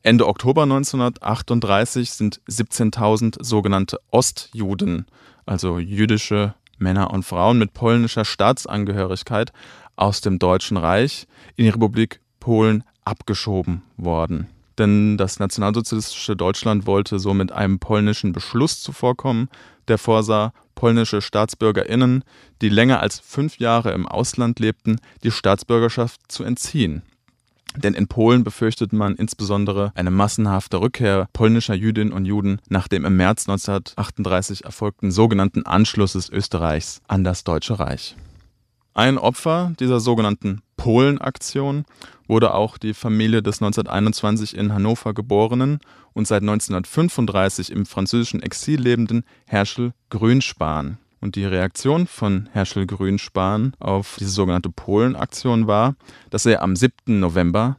Ende Oktober 1938 sind 17.000 sogenannte Ostjuden, also jüdische Männer und Frauen mit polnischer Staatsangehörigkeit, aus dem Deutschen Reich in die Republik Polen abgeschoben worden. Denn das nationalsozialistische Deutschland wollte so mit einem polnischen Beschluss zuvorkommen, der vorsah, polnische StaatsbürgerInnen, die länger als 5 Jahre im Ausland lebten, die Staatsbürgerschaft zu entziehen. Denn in Polen befürchtete man insbesondere eine massenhafte Rückkehr polnischer Jüdinnen und Juden nach dem im März 1938 erfolgten sogenannten Anschluss des Österreichs an das Deutsche Reich. Ein Opfer dieser sogenannten Polen-Aktion wurde auch die Familie des 1921 in Hannover geborenen und seit 1935 im französischen Exil lebenden Herschel Grünspan. Und die Reaktion von Herschel Grünspan auf diese sogenannte Polen-Aktion war, dass er am 7. November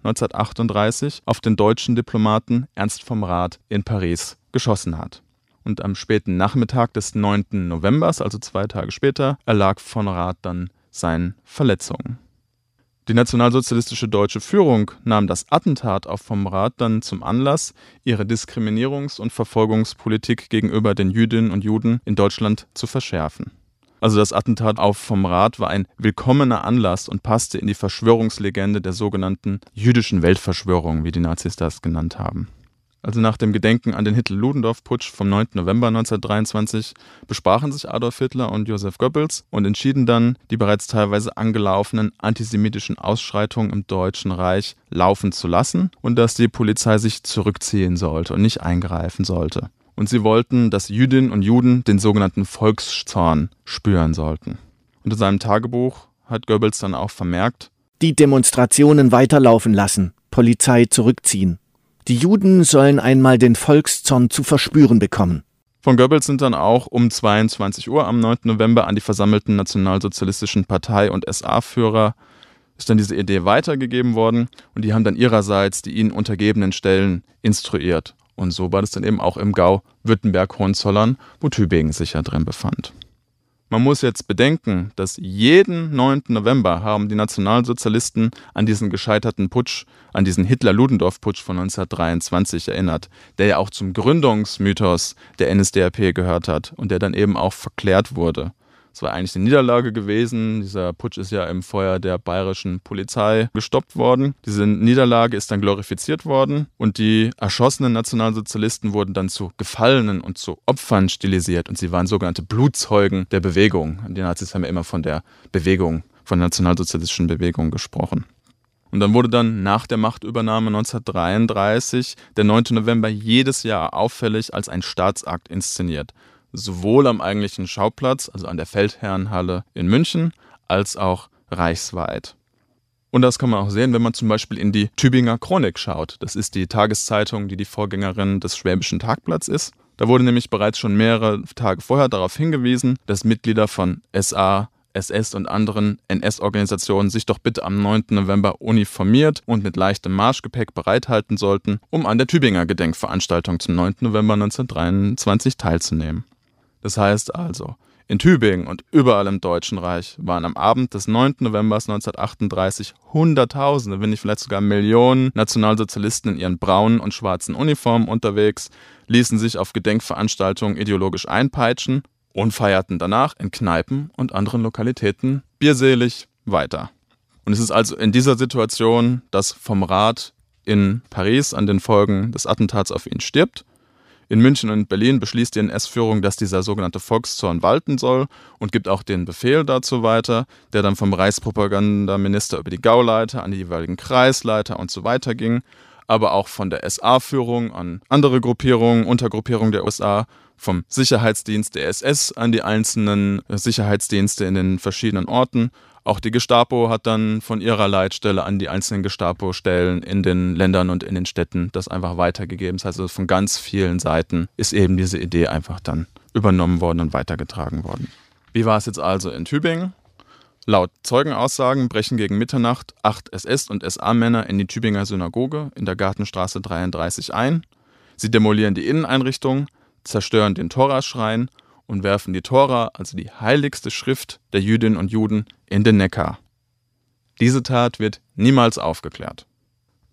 1938 auf den deutschen Diplomaten Ernst vom Rath in Paris geschossen hat. Und am späten Nachmittag des 9. Novembers, also 2 Tage später, erlag von Rath dann seinen Verletzungen. Die nationalsozialistische deutsche Führung nahm das Attentat auf vom Rath dann zum Anlass, ihre Diskriminierungs- und Verfolgungspolitik gegenüber den Jüdinnen und Juden in Deutschland zu verschärfen. Also das Attentat auf vom Rath war ein willkommener Anlass und passte in die Verschwörungslegende der sogenannten jüdischen Weltverschwörung, wie die Nazis das genannt haben. Also nach dem Gedenken an den Hitler-Ludendorff-Putsch vom 9. November 1923 besprachen sich Adolf Hitler und Joseph Goebbels und entschieden dann, die bereits teilweise angelaufenen antisemitischen Ausschreitungen im Deutschen Reich laufen zu lassen und dass die Polizei sich zurückziehen sollte und nicht eingreifen sollte. Und sie wollten, dass Jüdinnen und Juden den sogenannten Volkszorn spüren sollten. Und in seinem Tagebuch hat Goebbels dann auch vermerkt: Die Demonstrationen weiterlaufen lassen, Polizei zurückziehen. Die Juden sollen einmal den Volkszorn zu verspüren bekommen. Von Goebbels sind dann auch um 22 Uhr am 9. November an die versammelten nationalsozialistischen Partei- und SA-Führer ist dann diese Idee weitergegeben worden und die haben dann ihrerseits die ihnen untergebenen Stellen instruiert. Und so war das dann eben auch im Gau Württemberg-Hohenzollern, wo Tübingen sich ja drin befand. Man muss jetzt bedenken, dass jeden 9. November haben die Nationalsozialisten an diesen gescheiterten Putsch, an diesen Hitler-Ludendorff-Putsch von 1923 erinnert, der ja auch zum Gründungsmythos der NSDAP gehört hat und der dann eben auch verklärt wurde. Es war eigentlich eine Niederlage gewesen. Dieser Putsch ist ja im Feuer der bayerischen Polizei gestoppt worden. Diese Niederlage ist dann glorifiziert worden und die erschossenen Nationalsozialisten wurden dann zu Gefallenen und zu Opfern stilisiert und sie waren sogenannte Blutzeugen der Bewegung. Die Nazis haben ja immer von der Bewegung, von der nationalsozialistischen Bewegung gesprochen. Und dann wurde dann nach der Machtübernahme 1933 der 9. November jedes Jahr auffällig als ein Staatsakt inszeniert. Sowohl am eigentlichen Schauplatz, also an der Feldherrnhalle in München, als auch reichsweit. Und das kann man auch sehen, wenn man zum Beispiel in die Tübinger Chronik schaut. Das ist die Tageszeitung, die die Vorgängerin des Schwäbischen Tagblatts ist. Da wurde nämlich bereits schon mehrere Tage vorher darauf hingewiesen, dass Mitglieder von SA, SS und anderen NS-Organisationen sich doch bitte am 9. November uniformiert und mit leichtem Marschgepäck bereithalten sollten, um an der Tübinger Gedenkveranstaltung zum 9. November 1923 teilzunehmen. Das heißt also, in Tübingen und überall im Deutschen Reich waren am Abend des 9. November 1938 Hunderttausende, wenn nicht vielleicht sogar Millionen Nationalsozialisten in ihren braunen und schwarzen Uniformen unterwegs, ließen sich auf Gedenkveranstaltungen ideologisch einpeitschen und feierten danach in Kneipen und anderen Lokalitäten bierselig weiter. Und es ist also in dieser Situation, dass vom Rath in Paris an den Folgen des Attentats auf ihn stirbt. In München und Berlin beschließt die NS-Führung, dass dieser sogenannte Volkszorn walten soll und gibt auch den Befehl dazu weiter, der dann vom Reichspropagandaminister über die Gauleiter an die jeweiligen Kreisleiter und so weiter ging, aber auch von der SA-Führung an andere Gruppierungen, Untergruppierungen der USA, vom Sicherheitsdienst der SS an die einzelnen Sicherheitsdienste in den verschiedenen Orten. Auch die Gestapo hat dann von ihrer Leitstelle an die einzelnen Gestapo-Stellen in den Ländern und in den Städten das einfach weitergegeben. Das heißt, also von ganz vielen Seiten ist eben diese Idee einfach dann übernommen worden und weitergetragen worden. Wie war es jetzt also in Tübingen? Laut Zeugenaussagen brechen gegen Mitternacht 8 SS- und SA-Männer in die Tübinger Synagoge in der Gartenstraße 33 ein. Sie demolieren die Inneneinrichtung, zerstören den Toraschrein und werfen die Tora, also die heiligste Schrift der Jüdinnen und Juden, in den Neckar. Diese Tat wird niemals aufgeklärt.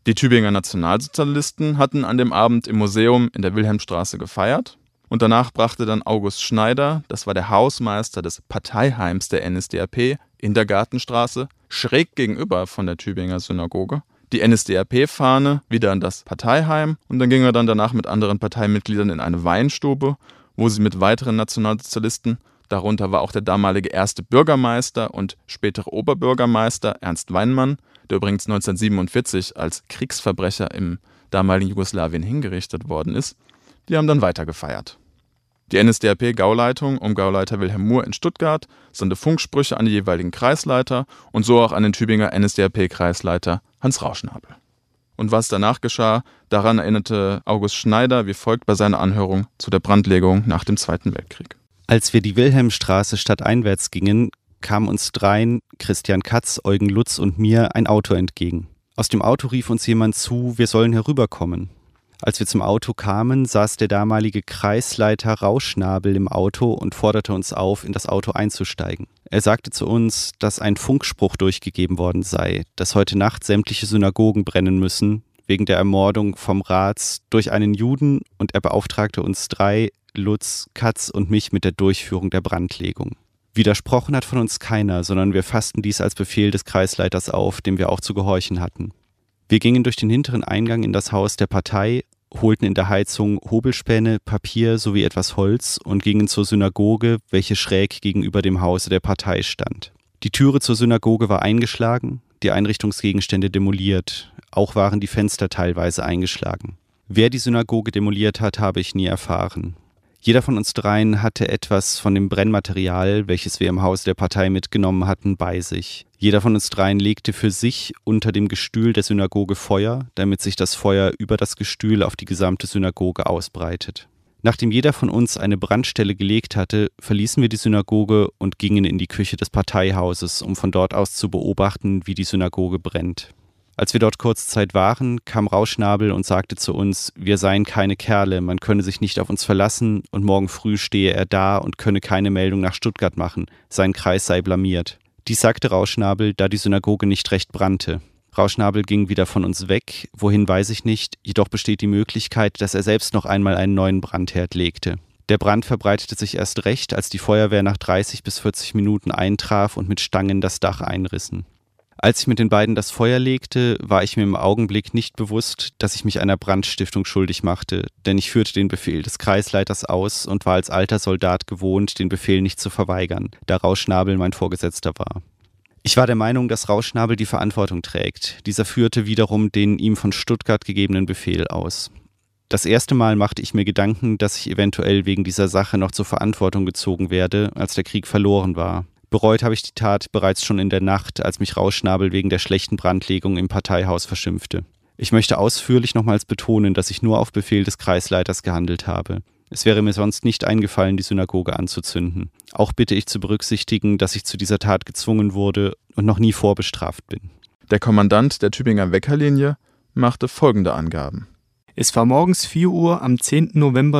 Die Tübinger Nationalsozialisten hatten an dem Abend im Museum in der Wilhelmstraße gefeiert. Und danach brachte dann August Schneider, das war der Hausmeister des Parteiheims der NSDAP in der Gartenstraße, schräg gegenüber von der Tübinger Synagoge, die NSDAP-Fahne wieder in das Parteiheim und dann ging er dann danach mit anderen Parteimitgliedern in eine Weinstube, wo sie mit weiteren Nationalsozialisten, darunter war auch der damalige erste Bürgermeister und spätere Oberbürgermeister Ernst Weinmann, der übrigens 1947 als Kriegsverbrecher im damaligen Jugoslawien hingerichtet worden ist, die haben dann weiter gefeiert. Die NSDAP-Gauleitung um Gauleiter Wilhelm Muhr in Stuttgart sandte Funksprüche an die jeweiligen Kreisleiter und so auch an den Tübinger NSDAP-Kreisleiter Hans Rauschnabel. Und was danach geschah, daran erinnerte August Schneider wie folgt bei seiner Anhörung zu der Brandlegung nach dem Zweiten Weltkrieg. Als wir die Wilhelmstraße stadteinwärts gingen, kam uns dreien, Christian Katz, Eugen Lutz und mir, ein Auto entgegen. Aus dem Auto rief uns jemand zu, wir sollen herüberkommen. Als wir zum Auto kamen, saß der damalige Kreisleiter Rauschnabel im Auto und forderte uns auf, in das Auto einzusteigen. Er sagte zu uns, dass ein Funkspruch durchgegeben worden sei, dass heute Nacht sämtliche Synagogen brennen müssen, wegen der Ermordung vom Rats durch einen Juden, und er beauftragte uns drei, Lutz, Katz und mich, mit der Durchführung der Brandlegung. Widersprochen hat von uns keiner, sondern wir fassten dies als Befehl des Kreisleiters auf, dem wir auch zu gehorchen hatten. Wir gingen durch den hinteren Eingang in das Haus der Partei, holten in der Heizung Hobelspäne, Papier sowie etwas Holz und gingen zur Synagoge, welche schräg gegenüber dem Hause der Partei stand. Die Türe zur Synagoge war eingeschlagen, die Einrichtungsgegenstände demoliert, auch waren die Fenster teilweise eingeschlagen. Wer die Synagoge demoliert hat, habe ich nie erfahren. Jeder von uns dreien hatte etwas von dem Brennmaterial, welches wir im Haus der Partei mitgenommen hatten, bei sich. Jeder von uns dreien legte für sich unter dem Gestühl der Synagoge Feuer, damit sich das Feuer über das Gestühl auf die gesamte Synagoge ausbreitet. Nachdem jeder von uns eine Brandstelle gelegt hatte, verließen wir die Synagoge und gingen in die Küche des Parteihauses, um von dort aus zu beobachten, wie die Synagoge brennt. Als wir dort kurze Zeit waren, kam Rauschnabel und sagte zu uns, wir seien keine Kerle, man könne sich nicht auf uns verlassen und morgen früh stehe er da und könne keine Meldung nach Stuttgart machen, sein Kreis sei blamiert. Dies sagte Rauschnabel, da die Synagoge nicht recht brannte. Rauschnabel ging wieder von uns weg, wohin weiß ich nicht, jedoch besteht die Möglichkeit, dass er selbst noch einmal einen neuen Brandherd legte. Der Brand verbreitete sich erst recht, als die Feuerwehr nach 30 bis 40 Minuten eintraf und mit Stangen das Dach einrissen. Als ich mit den beiden das Feuer legte, war ich mir im Augenblick nicht bewusst, dass ich mich einer Brandstiftung schuldig machte, denn ich führte den Befehl des Kreisleiters aus und war als alter Soldat gewohnt, den Befehl nicht zu verweigern, da Rauschnabel mein Vorgesetzter war. Ich war der Meinung, dass Rauschnabel die Verantwortung trägt. Dieser führte wiederum den ihm von Stuttgart gegebenen Befehl aus. Das erste Mal machte ich mir Gedanken, dass ich eventuell wegen dieser Sache noch zur Verantwortung gezogen werde, als der Krieg verloren war. Bereut habe ich die Tat bereits schon in der Nacht, als mich Rauschnabel wegen der schlechten Brandlegung im Parteihaus verschimpfte. Ich möchte ausführlich nochmals betonen, dass ich nur auf Befehl des Kreisleiters gehandelt habe. Es wäre mir sonst nicht eingefallen, die Synagoge anzuzünden. Auch bitte ich zu berücksichtigen, dass ich zu dieser Tat gezwungen wurde und noch nie vorbestraft bin. Der Kommandant der Tübinger Weckerlinie machte folgende Angaben. Es war morgens 4 Uhr am 10. November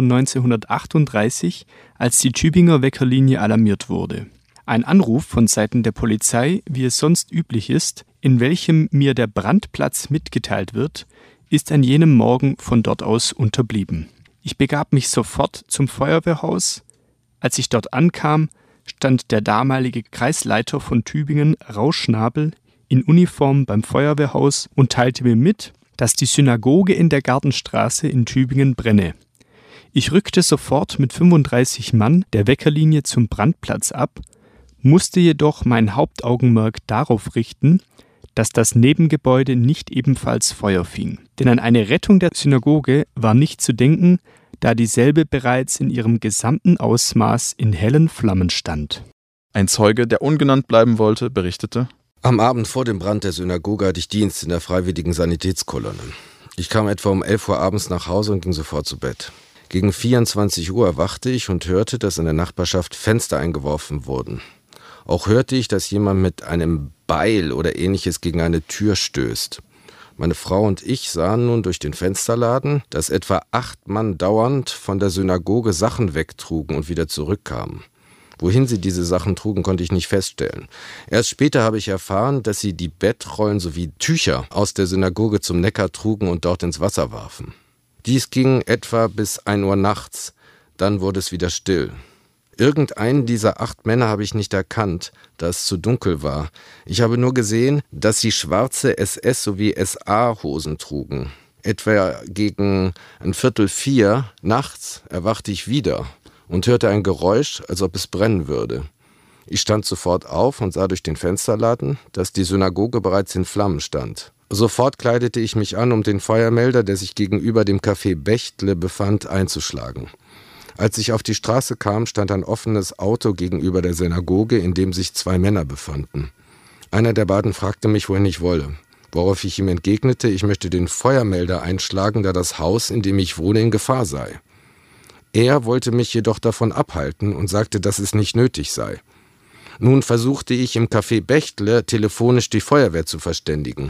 1938, als die Tübinger Weckerlinie alarmiert wurde. Ein Anruf von Seiten der Polizei, wie es sonst üblich ist, in welchem mir der Brandplatz mitgeteilt wird, ist an jenem Morgen von dort aus unterblieben. Ich begab mich sofort zum Feuerwehrhaus. Als ich dort ankam, stand der damalige Kreisleiter von Tübingen, Rauschnabel, in Uniform beim Feuerwehrhaus und teilte mir mit, dass die Synagoge in der Gartenstraße in Tübingen brenne. Ich rückte sofort mit 35 Mann der Weckerlinie zum Brandplatz ab, musste jedoch mein Hauptaugenmerk darauf richten, dass das Nebengebäude nicht ebenfalls Feuer fing. Denn an eine Rettung der Synagoge war nicht zu denken, da dieselbe bereits in ihrem gesamten Ausmaß in hellen Flammen stand. Ein Zeuge, der ungenannt bleiben wollte, berichtete: Am Abend vor dem Brand der Synagoge hatte ich Dienst in der Freiwilligen Sanitätskolonne. Ich kam etwa um 11 Uhr abends nach Hause und ging sofort zu Bett. Gegen 24 Uhr erwachte ich und hörte, dass in der Nachbarschaft Fenster eingeworfen wurden. Auch hörte ich, dass jemand mit einem Beil oder ähnliches gegen eine Tür stößt. Meine Frau und ich sahen nun durch den Fensterladen, dass etwa 8 Mann dauernd von der Synagoge Sachen wegtrugen und wieder zurückkamen. Wohin sie diese Sachen trugen, konnte ich nicht feststellen. Erst später habe ich erfahren, dass sie die Bettrollen sowie Tücher aus der Synagoge zum Neckar trugen und dort ins Wasser warfen. Dies ging etwa bis 1 Uhr nachts, dann wurde es wieder still. Irgendeinen dieser 8 Männer habe ich nicht erkannt, da es zu dunkel war. Ich habe nur gesehen, dass sie schwarze SS- sowie SA-Hosen trugen. Etwa gegen 3:45 nachts erwachte ich wieder und hörte ein Geräusch, als ob es brennen würde. Ich stand sofort auf und sah durch den Fensterladen, dass die Synagoge bereits in Flammen stand. Sofort kleidete ich mich an, um den Feuermelder, der sich gegenüber dem Café Bechtle befand, einzuschlagen. Als ich auf die Straße kam, stand ein offenes Auto gegenüber der Synagoge, in dem sich 2 Männer befanden. Einer der beiden fragte mich, wohin ich wolle, worauf ich ihm entgegnete, ich möchte den Feuermelder einschlagen, da das Haus, in dem ich wohne, in Gefahr sei. Er wollte mich jedoch davon abhalten und sagte, dass es nicht nötig sei. Nun versuchte ich im Café Bechtle telefonisch die Feuerwehr zu verständigen.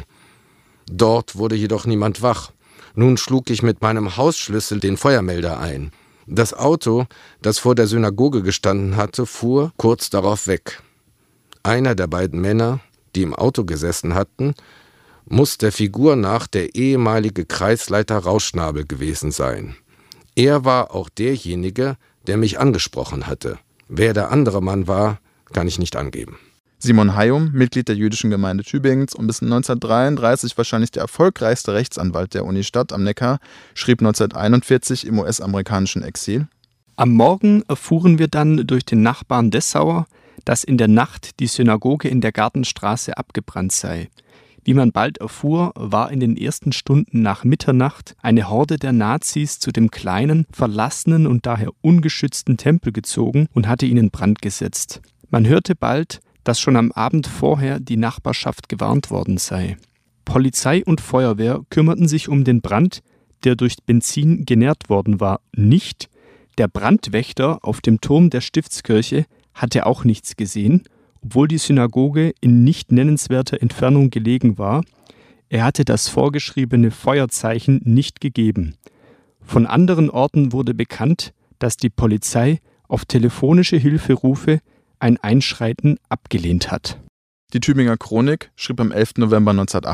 Dort wurde jedoch niemand wach. Nun schlug ich mit meinem Hausschlüssel den Feuermelder ein. Das Auto, das vor der Synagoge gestanden hatte, fuhr kurz darauf weg. Einer der beiden Männer, die im Auto gesessen hatten, muss der Figur nach der ehemalige Kreisleiter Rauschnabel gewesen sein. Er war auch derjenige, der mich angesprochen hatte. Wer der andere Mann war, kann ich nicht angeben. Simon Hayum, Mitglied der jüdischen Gemeinde Tübingens und bis 1933 wahrscheinlich der erfolgreichste Rechtsanwalt der Universität am Neckar, schrieb 1941 im US-amerikanischen Exil: Am Morgen erfuhren wir dann durch den Nachbarn Dessauer, dass in der Nacht die Synagoge in der Gartenstraße abgebrannt sei. Wie man bald erfuhr, war in den ersten Stunden nach Mitternacht eine Horde der Nazis zu dem kleinen, verlassenen und daher ungeschützten Tempel gezogen und hatte ihn in Brand gesetzt. Man hörte bald, dass schon am Abend vorher die Nachbarschaft gewarnt worden sei. Polizei und Feuerwehr kümmerten sich um den Brand, der durch Benzin genährt worden war, nicht. Der Brandwächter auf dem Turm der Stiftskirche hatte auch nichts gesehen, obwohl die Synagoge in nicht nennenswerter Entfernung gelegen war. Er hatte das vorgeschriebene Feuerzeichen nicht gegeben. Von anderen Orten wurde bekannt, dass die Polizei auf telefonische Hilferufe ein Einschreiten abgelehnt hat. Die Tübinger Chronik schrieb am 11. November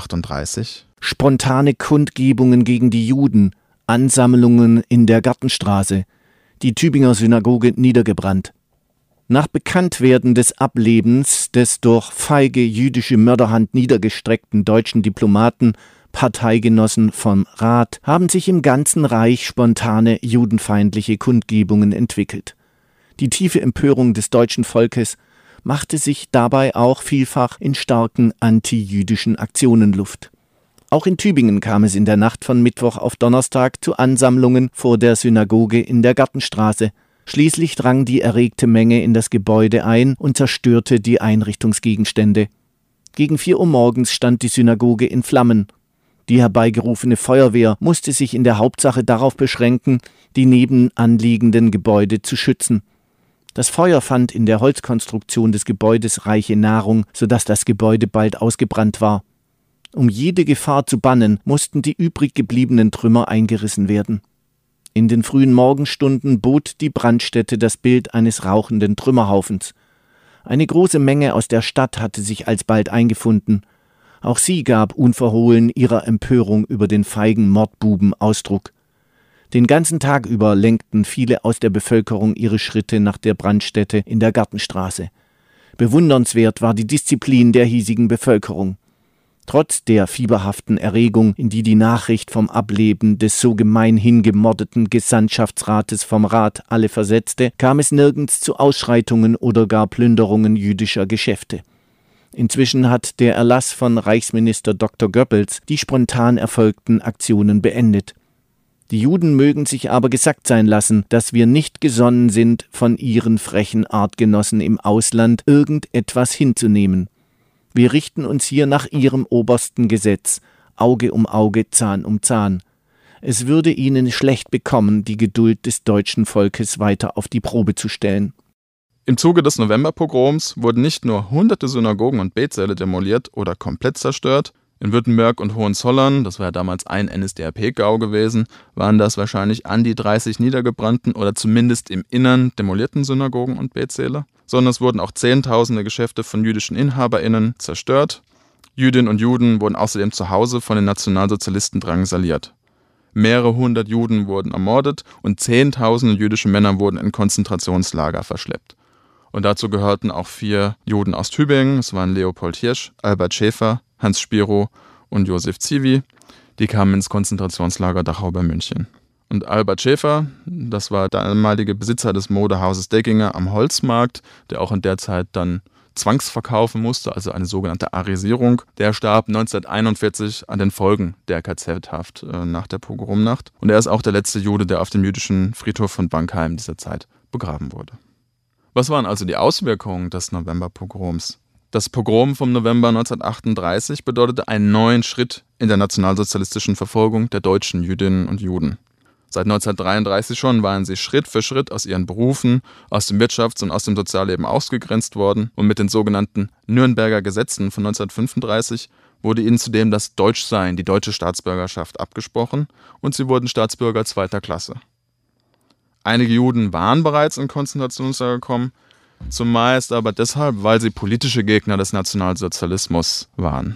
1938: Spontane Kundgebungen gegen die Juden, Ansammlungen in der Gartenstraße, die Tübinger Synagoge niedergebrannt. Nach Bekanntwerden des Ablebens des durch feige jüdische Mörderhand niedergestreckten deutschen Diplomaten, Parteigenossen vom Rat, haben sich im ganzen Reich spontane judenfeindliche Kundgebungen entwickelt. Die tiefe Empörung des deutschen Volkes machte sich dabei auch vielfach in starken antijüdischen Aktionen Luft. Auch in Tübingen kam es in der Nacht von Mittwoch auf Donnerstag zu Ansammlungen vor der Synagoge in der Gartenstraße. Schließlich drang die erregte Menge in das Gebäude ein und zerstörte die Einrichtungsgegenstände. Gegen 4 Uhr morgens stand die Synagoge in Flammen. Die herbeigerufene Feuerwehr musste sich in der Hauptsache darauf beschränken, die nebenanliegenden Gebäude zu schützen. Das Feuer fand in der Holzkonstruktion des Gebäudes reiche Nahrung, sodass das Gebäude bald ausgebrannt war. Um jede Gefahr zu bannen, mussten die übrig gebliebenen Trümmer eingerissen werden. In den frühen Morgenstunden bot die Brandstätte das Bild eines rauchenden Trümmerhaufens. Eine große Menge aus der Stadt hatte sich alsbald eingefunden. Auch sie gab unverhohlen ihrer Empörung über den feigen Mordbuben Ausdruck. Den ganzen Tag über lenkten viele aus der Bevölkerung ihre Schritte nach der Brandstätte in der Gartenstraße. Bewundernswert war die Disziplin der hiesigen Bevölkerung. Trotz der fieberhaften Erregung, in die die Nachricht vom Ableben des so gemeinhin gemordeten Gesandtschaftsrates vom Rat alle versetzte, kam es nirgends zu Ausschreitungen oder gar Plünderungen jüdischer Geschäfte. Inzwischen hat der Erlass von Reichsminister Dr. Goebbels die spontan erfolgten Aktionen beendet. Die Juden mögen sich aber gesagt sein lassen, dass wir nicht gesonnen sind, von ihren frechen Artgenossen im Ausland irgendetwas hinzunehmen. Wir richten uns hier nach ihrem obersten Gesetz, Auge um Auge, Zahn um Zahn. Es würde ihnen schlecht bekommen, die Geduld des deutschen Volkes weiter auf die Probe zu stellen. Im Zuge des Novemberpogroms wurden nicht nur hunderte Synagogen und Betsäle demoliert oder komplett zerstört, In Württemberg und Hohenzollern, das war ja damals ein NSDAP-Gau gewesen, waren das wahrscheinlich an die 30 niedergebrannten oder zumindest im Innern demolierten Synagogen und Betsäle, sondern es wurden auch Zehntausende Geschäfte von jüdischen InhaberInnen zerstört. Jüdinnen und Juden wurden außerdem zu Hause von den Nationalsozialisten drangsaliert. Mehrere hundert Juden wurden ermordet und Zehntausende jüdische Männer wurden in Konzentrationslager verschleppt. Und dazu gehörten auch 4 Juden aus Tübingen, es waren Leopold Hirsch, Albert Schäfer, Hans Spiro und Josef Zivi. Die kamen ins Konzentrationslager Dachau bei München. Und Albert Schäfer, das war der damalige Besitzer des Modehauses Deckinger am Holzmarkt, der auch in der Zeit dann zwangsverkaufen musste, also eine sogenannte Arisierung. Der starb 1941 an den Folgen der KZ-Haft nach der Pogromnacht. Und er ist auch der letzte Jude, der auf dem jüdischen Friedhof von Bankheim dieser Zeit begraben wurde. Was waren also die Auswirkungen des Novemberpogroms? Das Pogrom vom November 1938 bedeutete einen neuen Schritt in der nationalsozialistischen Verfolgung der deutschen Jüdinnen und Juden. Seit 1933 schon waren sie Schritt für Schritt aus ihren Berufen, aus dem Wirtschafts- und aus dem Sozialleben ausgegrenzt worden und mit den sogenannten Nürnberger Gesetzen von 1935 wurde ihnen zudem das Deutschsein, die deutsche Staatsbürgerschaft abgesprochen und sie wurden Staatsbürger zweiter Klasse. Einige Juden waren bereits in Konzentrationslager gekommen, zumeist aber deshalb, weil sie politische Gegner des Nationalsozialismus waren.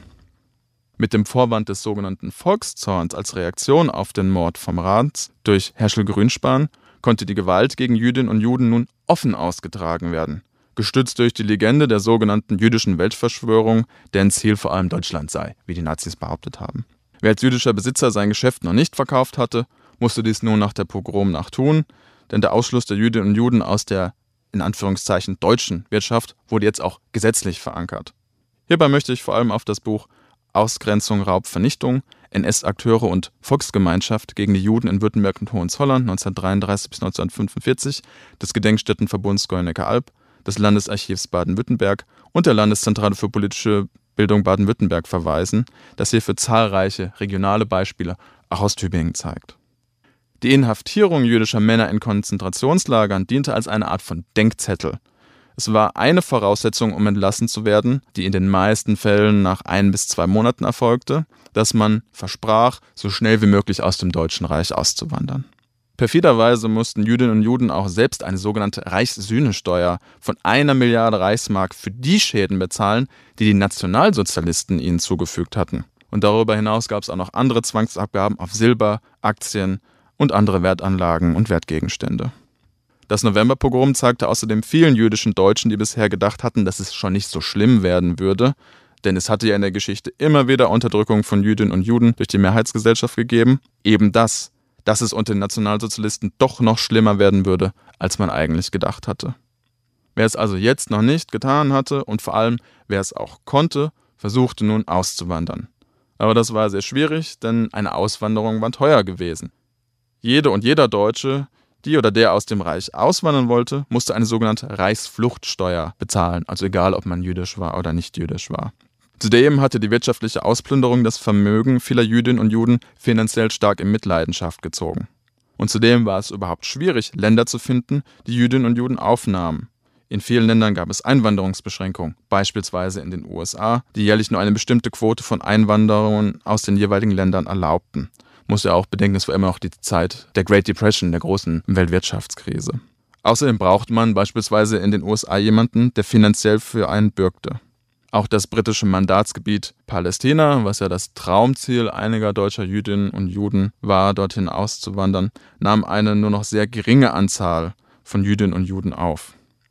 Mit dem Vorwand des sogenannten Volkszorns als Reaktion auf den Mord vom Rath durch Herschel Grünspan konnte die Gewalt gegen Jüdinnen und Juden nun offen ausgetragen werden, gestützt durch die Legende der sogenannten jüdischen Weltverschwörung, deren Ziel vor allem Deutschland sei, wie die Nazis behauptet haben. Wer als jüdischer Besitzer sein Geschäft noch nicht verkauft hatte, musste dies nun nach der Pogromnacht tun, denn der Ausschluss der Jüdinnen und Juden aus der in Anführungszeichen deutschen Wirtschaft wurde jetzt auch gesetzlich verankert. Hierbei möchte ich vor allem auf das Buch Ausgrenzung, Raub, Vernichtung, NS-Akteure und Volksgemeinschaft gegen die Juden in Württemberg und Hohenzollern 1933 bis 1945 des Gedenkstättenverbunds Golnecker-Alb, des Landesarchivs Baden-Württemberg und der Landeszentrale für politische Bildung Baden-Württemberg verweisen, das hierfür zahlreiche regionale Beispiele auch aus Tübingen zeigt. Die Inhaftierung jüdischer Männer in Konzentrationslagern diente als eine Art von Denkzettel. Es war eine Voraussetzung, um entlassen zu werden, die in den meisten Fällen nach 1 bis 2 Monaten erfolgte, dass man versprach, so schnell wie möglich aus dem Deutschen Reich auszuwandern. Perfiderweise mussten Jüdinnen und Juden auch selbst eine sogenannte Reichssühnesteuer von 1 Milliarde Reichsmark für die Schäden bezahlen, die die Nationalsozialisten ihnen zugefügt hatten. Und darüber hinaus gab es auch noch andere Zwangsabgaben auf Silber, Aktien und andere Wertanlagen und Wertgegenstände. Das Novemberpogrom zeigte außerdem vielen jüdischen Deutschen, die bisher gedacht hatten, dass es schon nicht so schlimm werden würde, denn es hatte ja in der Geschichte immer wieder Unterdrückung von Jüdinnen und Juden durch die Mehrheitsgesellschaft gegeben, eben das, dass es unter den Nationalsozialisten doch noch schlimmer werden würde, als man eigentlich gedacht hatte. Wer es also jetzt noch nicht getan hatte und vor allem, wer es auch konnte, versuchte nun auszuwandern. Aber das war sehr schwierig, denn eine Auswanderung war teuer gewesen. Jede und jeder Deutsche, die oder der aus dem Reich auswandern wollte, musste eine sogenannte Reichsfluchtsteuer bezahlen, also egal, ob man jüdisch war oder nicht jüdisch war. Zudem hatte die wirtschaftliche Ausplünderung das Vermögen vieler Jüdinnen und Juden finanziell stark in Mitleidenschaft gezogen. Und zudem war es überhaupt schwierig, Länder zu finden, die Jüdinnen und Juden aufnahmen. In vielen Ländern gab es Einwanderungsbeschränkungen, beispielsweise in den USA, die jährlich nur eine bestimmte Quote von Einwanderungen aus den jeweiligen Ländern erlaubten. Muss ja auch bedenken, es war immer noch die Zeit der Great Depression, der großen Weltwirtschaftskrise. Außerdem braucht man beispielsweise in den USA jemanden, der finanziell für einen bürgte. Auch das britische Mandatsgebiet Palästina, was ja das Traumziel einiger deutscher Jüdinnen und Juden war, dorthin auszuwandern, nahm eine nur noch sehr geringe Anzahl von Jüdinnen und Juden auf.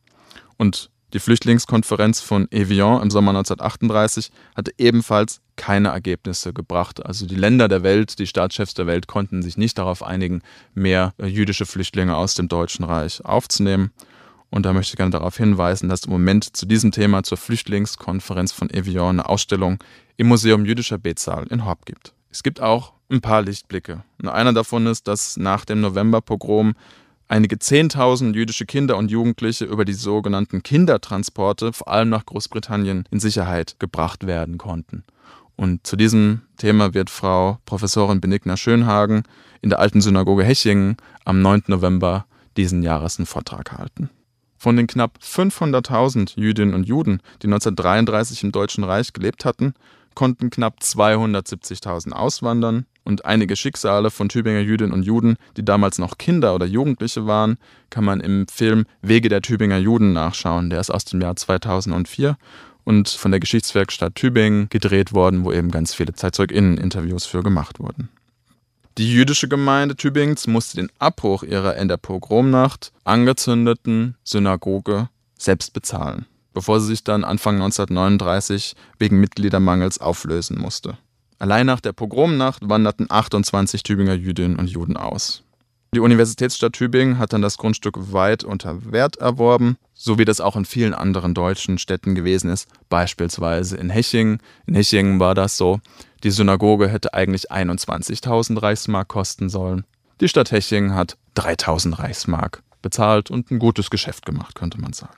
Und die Flüchtlingskonferenz von Evian im Sommer 1938 hatte ebenfalls keine Ergebnisse gebracht. Also die Länder der Welt, die Staatschefs der Welt konnten sich nicht darauf einigen, mehr jüdische Flüchtlinge aus dem Deutschen Reich aufzunehmen. Und da möchte ich gerne darauf hinweisen, dass im Moment zu diesem Thema, zur Flüchtlingskonferenz von Evian, eine Ausstellung im Museum Jüdischer Betsaal in Horb gibt. Es gibt auch ein paar Lichtblicke. Und einer davon ist, dass nach dem Novemberpogrom einige 10.000 jüdische Kinder und Jugendliche über die sogenannten Kindertransporte vor allem nach Großbritannien in Sicherheit gebracht werden konnten. Und zu diesem Thema wird Frau Professorin Benigna Schönhagen in der Alten Synagoge Hechingen am 9. November diesen Jahres einen Vortrag halten. Von den knapp 500.000 Jüdinnen und Juden, die 1933 im Deutschen Reich gelebt hatten, konnten knapp 270.000 auswandern und einige Schicksale von Tübinger Jüdinnen und Juden, die damals noch Kinder oder Jugendliche waren, kann man im Film Wege der Tübinger Juden nachschauen. Der ist aus dem Jahr 2004 und von der Geschichtswerkstatt Tübingen gedreht worden, wo eben ganz viele ZeitzeugInnen-Interviews für gemacht wurden. Die jüdische Gemeinde Tübingens musste den Abbruch ihrer in der Pogromnacht angezündeten Synagoge selbst bezahlen, bevor sie sich dann Anfang 1939 wegen Mitgliedermangels auflösen musste. Allein nach der Pogromnacht wanderten 28 Tübinger Jüdinnen und Juden aus. Die Universitätsstadt Tübingen hat dann das Grundstück weit unter Wert erworben, so wie das auch in vielen anderen deutschen Städten gewesen ist, beispielsweise in Hechingen. In Hechingen war das so, die Synagoge hätte eigentlich 21.000 Reichsmark kosten sollen. Die Stadt Hechingen hat 3.000 Reichsmark bezahlt und ein gutes Geschäft gemacht, könnte man sagen.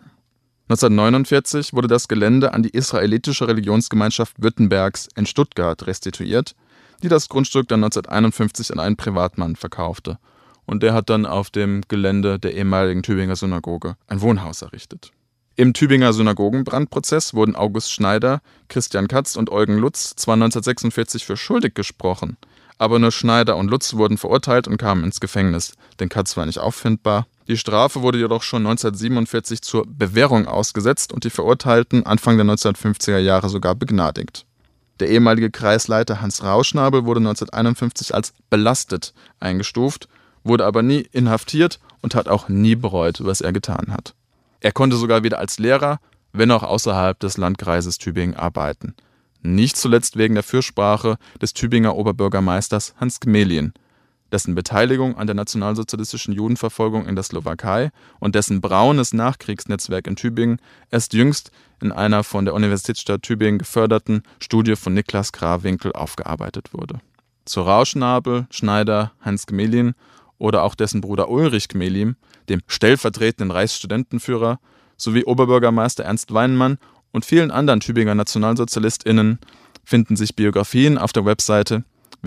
1949 wurde das Gelände an die israelitische Religionsgemeinschaft Württembergs in Stuttgart restituiert, die das Grundstück dann 1951 an einen Privatmann verkaufte. Und der hat dann auf dem Gelände der ehemaligen Tübinger Synagoge ein Wohnhaus errichtet. Im Tübinger Synagogenbrandprozess wurden August Schneider, Christian Katz und Eugen Lutz zwar 1946 für schuldig gesprochen, aber nur Schneider und Lutz wurden verurteilt und kamen ins Gefängnis, denn Katz war nicht auffindbar. Die Strafe wurde jedoch schon 1947 zur Bewährung ausgesetzt und die Verurteilten Anfang der 1950er Jahre sogar begnadigt. Der ehemalige Kreisleiter Hans Rauschnabel wurde 1951 als belastet eingestuft, wurde aber nie inhaftiert und hat auch nie bereut, was er getan hat. Er konnte sogar wieder als Lehrer, wenn auch außerhalb des Landkreises Tübingen, arbeiten. Nicht zuletzt wegen der Fürsprache des Tübinger Oberbürgermeisters Hans Gmelin, dessen Beteiligung an der nationalsozialistischen Judenverfolgung in der Slowakei und dessen braunes Nachkriegsnetzwerk in Tübingen erst jüngst in einer von der Universitätsstadt Tübingen geförderten Studie von Niklas Krawinkel aufgearbeitet wurde. Zu Rauschnabel, Schneider, Hans Gmelin oder auch dessen Bruder Ulrich Gmelin, dem stellvertretenden Reichsstudentenführer, sowie Oberbürgermeister Ernst Weinmann und vielen anderen Tübinger NationalsozialistInnen finden sich Biografien auf der Webseite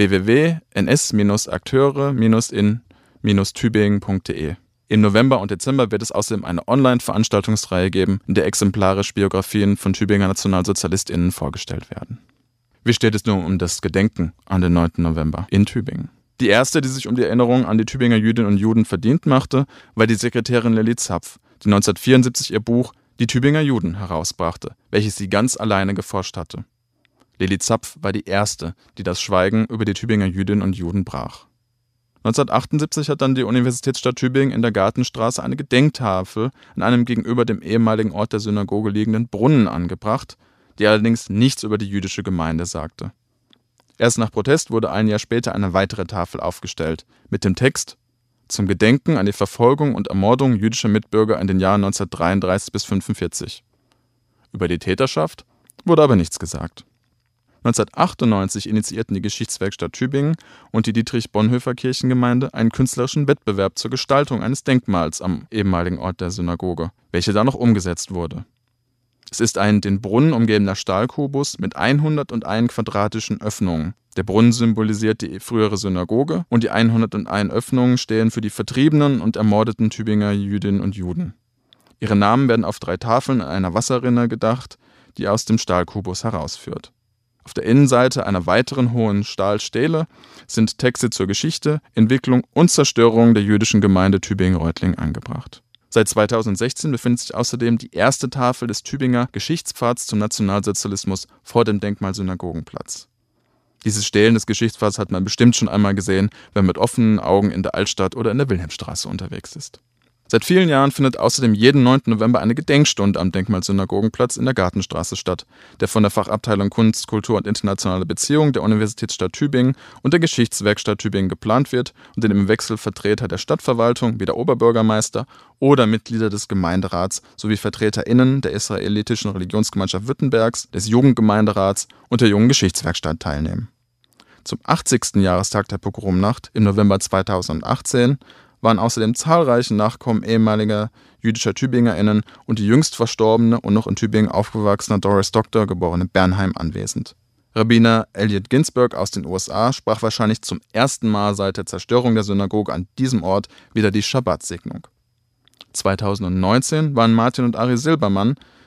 www.ns-akteure-in-tübingen.de. Im November und Dezember wird es außerdem eine Online-Veranstaltungsreihe geben, in der exemplarisch Biografien von Tübinger NationalsozialistInnen vorgestellt werden. Wie steht es nun um das Gedenken an den 9. November in Tübingen? Die erste, die sich um die Erinnerung an die Tübinger Jüdinnen und Juden verdient machte, war die Sekretärin Lilly Zapf, die 1974 ihr Buch Die Tübinger Juden herausbrachte, welches sie ganz alleine geforscht hatte. Lilly Zapf war die erste, die das Schweigen über die Tübinger Jüdinnen und Juden brach. 1978 hat dann die Universitätsstadt Tübingen in der Gartenstraße eine Gedenktafel an einem gegenüber dem ehemaligen Ort der Synagoge liegenden Brunnen angebracht, die allerdings nichts über die jüdische Gemeinde sagte. Erst nach Protest wurde ein Jahr später eine weitere Tafel aufgestellt, mit dem Text Zum Gedenken an die Verfolgung und Ermordung jüdischer Mitbürger in den Jahren 1933 bis 1945. Über die Täterschaft wurde aber nichts gesagt. 1998 initiierten die Geschichtswerkstatt Tübingen und die Dietrich-Bonhoeffer-Kirchengemeinde einen künstlerischen Wettbewerb zur Gestaltung eines Denkmals am ehemaligen Ort der Synagoge, welcher dann noch umgesetzt wurde. Es ist ein den Brunnen umgebener Stahlkubus mit 101 quadratischen Öffnungen. Der Brunnen symbolisiert die frühere Synagoge und die 101 Öffnungen stehen für die vertriebenen und ermordeten Tübinger Jüdinnen und Juden. Ihre Namen werden auf 3 Tafeln in einer Wasserrinne gedacht, die aus dem Stahlkubus herausführt. Auf der Innenseite einer weiteren hohen Stahlstele sind Texte zur Geschichte, Entwicklung und Zerstörung der jüdischen Gemeinde Tübingen-Reutlingen angebracht. Seit 2016 befindet sich außerdem die erste Tafel des Tübinger Geschichtspfads zum Nationalsozialismus vor dem Denkmal Synagogenplatz. Dieses Stelen des Geschichtspfads hat man bestimmt schon einmal gesehen, wenn man mit offenen Augen in der Altstadt oder in der Wilhelmstraße unterwegs ist. Seit vielen Jahren findet außerdem jeden 9. November eine Gedenkstunde am Denkmal Synagogenplatz in der Gartenstraße statt, der von der Fachabteilung Kunst, Kultur und internationale Beziehungen der Universitätsstadt Tübingen und der Geschichtswerkstatt Tübingen geplant wird und in dem Wechsel Vertreter der Stadtverwaltung wie der Oberbürgermeister oder Mitglieder des Gemeinderats sowie VertreterInnen der israelitischen Religionsgemeinschaft Württembergs, des Jugendgemeinderats und der Jungen Geschichtswerkstatt teilnehmen. Zum 80. Jahrestag der Pogromnacht im November 2018 waren außerdem zahlreiche Nachkommen ehemaliger jüdischer TübingerInnen und die jüngst verstorbene und noch in Tübingen aufgewachsene Doris Dr. geborene Bernheim anwesend. Rabbiner Elliot Ginsburg aus den USA sprach wahrscheinlich zum ersten Mal seit der Zerstörung der Synagoge an diesem Ort wieder die Schabbat-Segnung. 2019 waren Martin und Ari Silbermann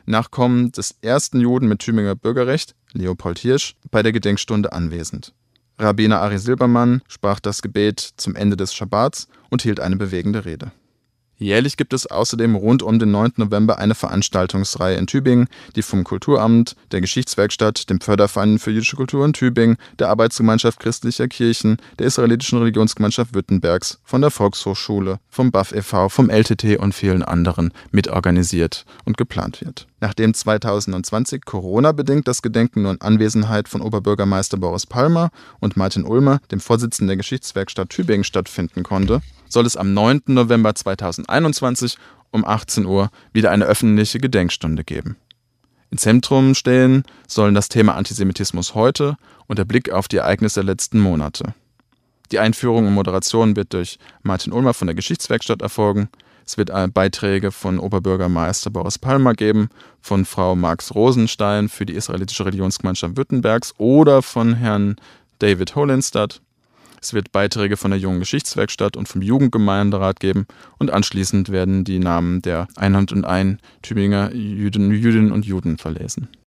Nachkommen des ersten Juden mit Tübinger Bürgerrecht, Leopold Hirsch, bei der Gedenkstunde anwesend. Rabbiner Ari Silbermann sprach das Gebet zum Ende des Schabbats und hielt eine bewegende Rede. Jährlich gibt es außerdem rund um den 9. November eine Veranstaltungsreihe in Tübingen, die vom Kulturamt, der Geschichtswerkstatt, dem Förderverein für jüdische Kultur in Tübingen, der Arbeitsgemeinschaft christlicher Kirchen, der israelitischen Religionsgemeinschaft Württembergs, von der Volkshochschule, vom BAF e.V., vom LTT und vielen anderen mitorganisiert und geplant wird. Nachdem 2020 Corona-bedingt das Gedenken nur in Anwesenheit von Oberbürgermeister Boris Palmer und Martin Ulmer, dem Vorsitzenden der Geschichtswerkstatt Tübingen, stattfinden konnte, soll es am 9. November 2021 um 18 Uhr wieder eine öffentliche Gedenkstunde geben. Im Zentrum stehen sollen das Thema Antisemitismus heute und der Blick auf die Ereignisse der letzten Monate. Die Einführung und Moderation wird durch Martin Ulmer von der Geschichtswerkstatt erfolgen. Es wird Beiträge von Oberbürgermeister Boris Palmer geben, von Frau Max Rosenstein für die israelitische Religionsgemeinschaft Württembergs oder von Herrn David Holenstadt. Es wird Beiträge von der Jungen Geschichtswerkstatt und vom Jugendgemeinderat geben und anschließend werden die Namen der 101 Tübinger Jüdinnen und Juden verlesen.